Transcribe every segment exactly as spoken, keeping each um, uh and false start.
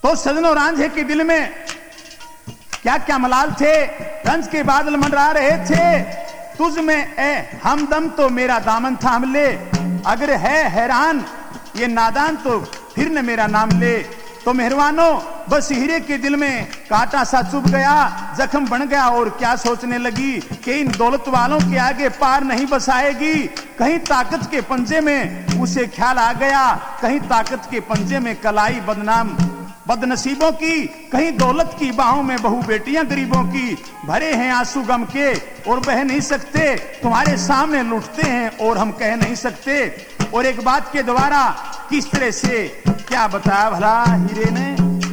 तो सजनों रांझे के दिल में क्या क्या मलाल थे, रंज के बादल मंडरा रहे थे। तुझ में ए हमदम तो मेरा दामन थाम ले, अगर है हैरान ये नादान तो फिर न मेरा नाम ले। तो मेहरबानों बस हीरे के दिल में कांटा सा चुभ गया, जख्म बन गया और क्या सोचने लगी कि इन दौलत वालों के आगे पार नहीं बस आएगी। कहीं ताकत के पंजे में उसे ख्याल आ गया, कहीं ताकत के पंजे में कलाई बदनाम बदनसीबों की, कहीं दौलत की बाहों में बहु बेटियां गरीबों की। भरे हैं आंसू गम के और बह नहीं सकते, तुम्हारे सामने लुटते हैं और हम कह नहीं सकते। और एक बात के द्वारा किस तरह से क्या बताया भला हीरे ने।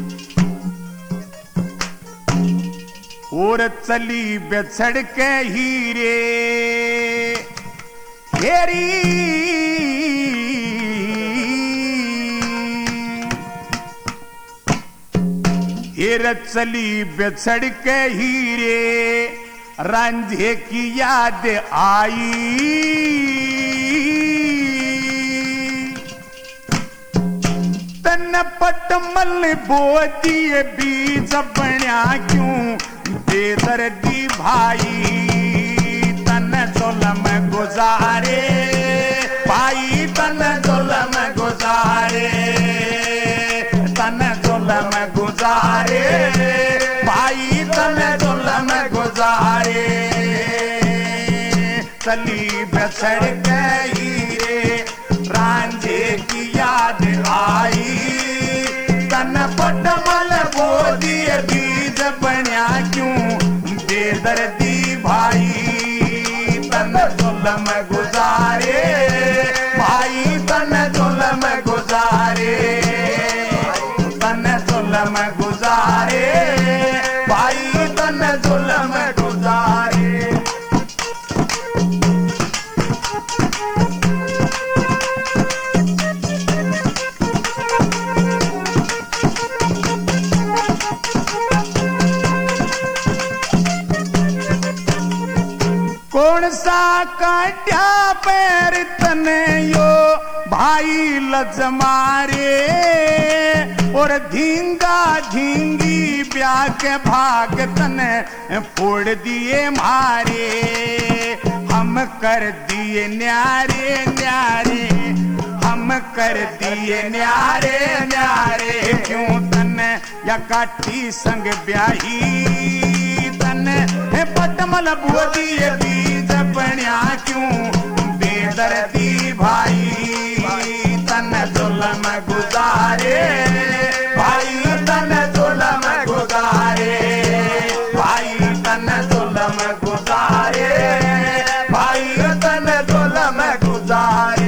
और चली बिछड़ के हीरे हेरी, हीरे चली बिछड़ के हीरे, रांझे की याद आई। तन पटमल बो दिए बीज बण्या क्यों बेदर्दी भाई। तन जुल्म गुजारे भाई, तन जुल्म गुजारे, तन जुल्म गुजारे भाई, तन जुल्म गुजारे। चली बिछड़ के हीरे, रांझे की याद आई। तन पटमल बो दिए बीज बण्या क्यों बेदर्दी भाई। तन जुल्म गुजारे भाई, तन जुल्म गुजारे, तन जुल्म गुजारे भाई, तन जुल्म गुजारे। कौन सा काट्या पैर तने यो भाई लज मारे। और धींगा धींगी ब्याह के भाग तने फोड़ दिए मारे। हम कर दिए न्यारे न्यारे, हम कर दिए न्यारे न्यारे। क्यों तने या काठी संग ब्याही, तने पटमल बो दिए बीज बण्या क्यों बेदर्दी भाई। तन जुल्म गुजारे भाई, तन जुल्म गुजारे भाई, तन जुल्म गुजारे भाई, तन जुल्म गुजारे।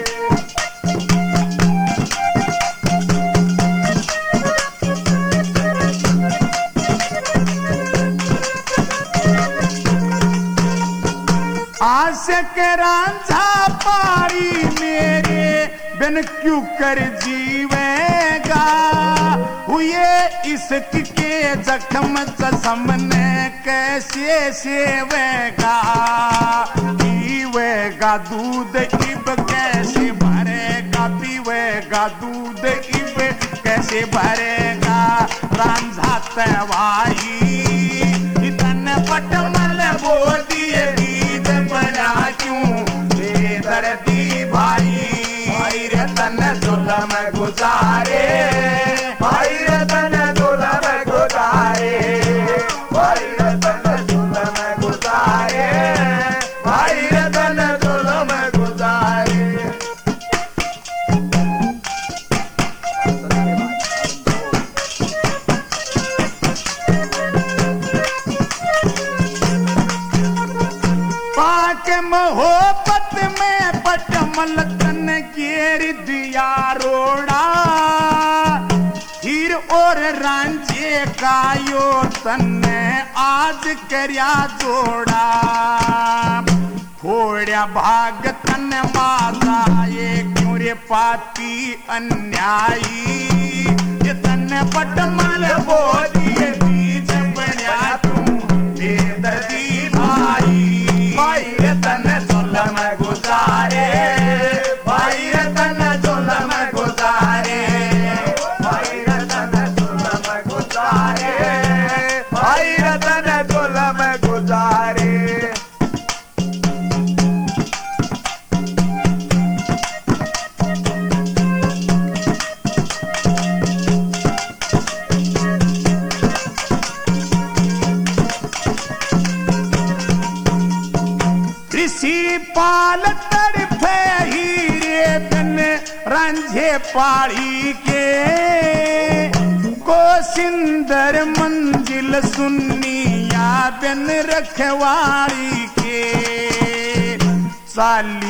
आशिक रांझा पारी मेरे बिन क्यों कर जीवेगा। हुए इश्क के जख्म जख्म ने कैसे सेवेगा। पीवेगा दूध इब कैसे भरेगा, पीवेगा दूध इब कैसे भरेगा। रांझा तवाही तन पटमल बो दिए बीज बण्या क्यों बेदर्दी भाई। भाई रे तन जुल्म गुजारे भाई, रे तन जुल्म गुजारे भाई, रे तन जुल्म गुजारे भाई, रे तन जुल्म गुजारे। पाक मोहब्बत में पटमल तन घेर दिया रोड़ा। हीर और रांझे का यो तन्ने आज करया जोड़ा। फोड़या भाग तन माता ये क्यों रे पापी अन्यायी। ये तन पटमल बो दिए बीज बण्या क्यों बेदर्दी भाई। भाई रे तन जुल्म गुजारे भाई, रे तन जुल्म गुजारे भाई, रे तन जुल्म लाल तड़फे हीरे बिन रांझे पाड़ी के, को सिंदर मंजिल सुनिया बिन रखवाड़ी के,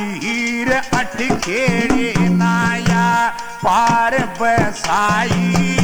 सालीर अठ खेड़े नाया पार बसाई